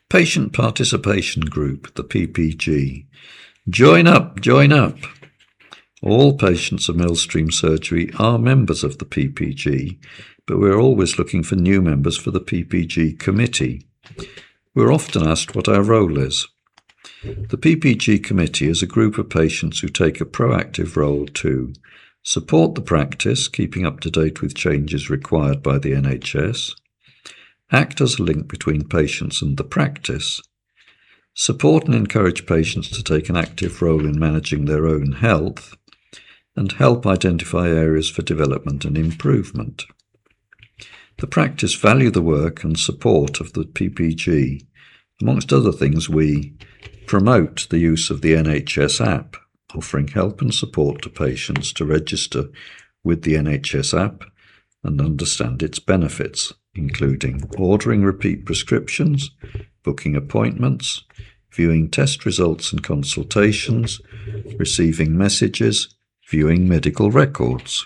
Patient Participation Group, the PPG. Join up, join up. All patients of Millstream Surgery are members of the PPG, but we're always looking for new members for the PPG committee. We're often asked what our role is. The PPG committee is a group of patients who take a proactive role to support the practice, keeping up to date with changes required by the NHS, act as a link between patients and the practice, support and encourage patients to take an active role in managing their own health, and help identify areas for development and improvement. The practice value the work and support of the PPG. Amongst other things, we promote the use of the NHS app, offering help and support to patients to register with the NHS app and understand its benefits, including ordering repeat prescriptions, booking appointments, viewing test results and consultations, receiving messages, viewing medical records.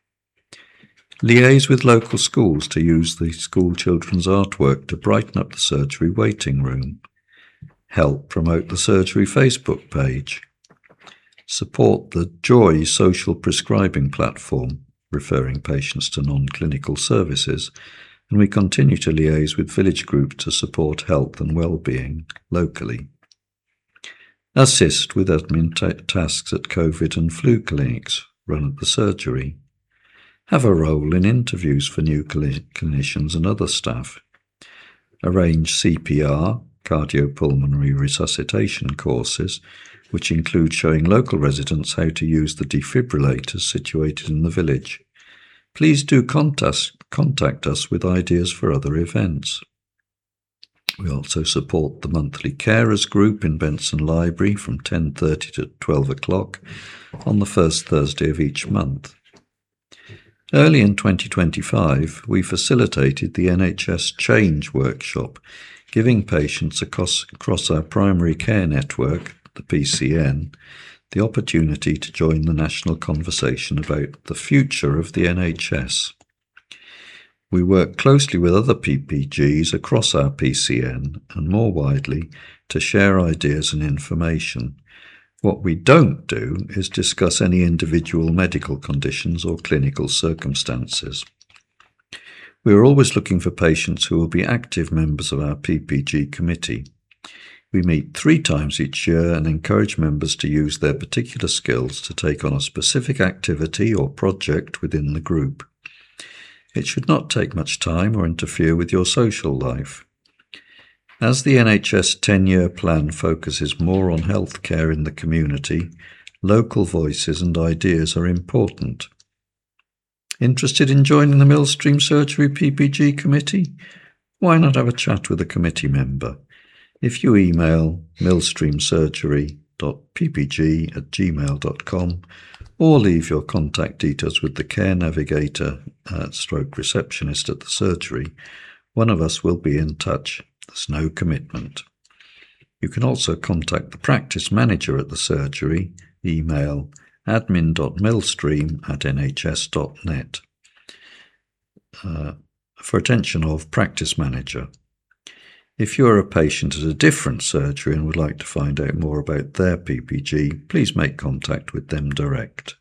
Liaise with local schools to use the school children's artwork to brighten up the surgery waiting room. Help promote the surgery Facebook page. Support the Joy social prescribing platform, referring patients to non-clinical services, and we continue to liaise with village groups to support health and well-being locally. Assist with admin tasks at COVID and flu clinics run at the surgery. Have a role in interviews for new clinicians and other staff. Arrange CPR, cardiopulmonary resuscitation courses, which include showing local residents how to use the defibrillators situated in the village. Please do contact us with ideas for other events. We also support the monthly carers group in Benson Library from 10:30 to 12 o'clock on the first Thursday of each month. Early in 2025, we facilitated the NHS Change Workshop, giving patients across our primary care network, the PCN, the opportunity to join the national conversation about the future of the NHS. We work closely with other PPGs across our PCN and more widely to share ideas and information. What we don't do is discuss any individual medical conditions or clinical circumstances. We are always looking for patients who will be active members of our PPG committee. We meet 3 times each year and encourage members to use their particular skills to take on a specific activity or project within the group. It should not take much time or interfere with your social life. As the NHS 10-year plan focuses more on healthcare in the community, local voices and ideas are important. Interested in joining the Millstream Surgery PPG committee? Why not have a chat with a committee member? If you email millstreamsurgery.ppg@gmail.com or leave your contact details with the care navigator / receptionist at the surgery, one of us will be in touch. There's no commitment. You can also contact the practice manager at the surgery, email admin.millstream@nhs.net for attention of practice manager. If you are a patient at a different surgery and would like to find out more about their PPG, please make contact with them direct.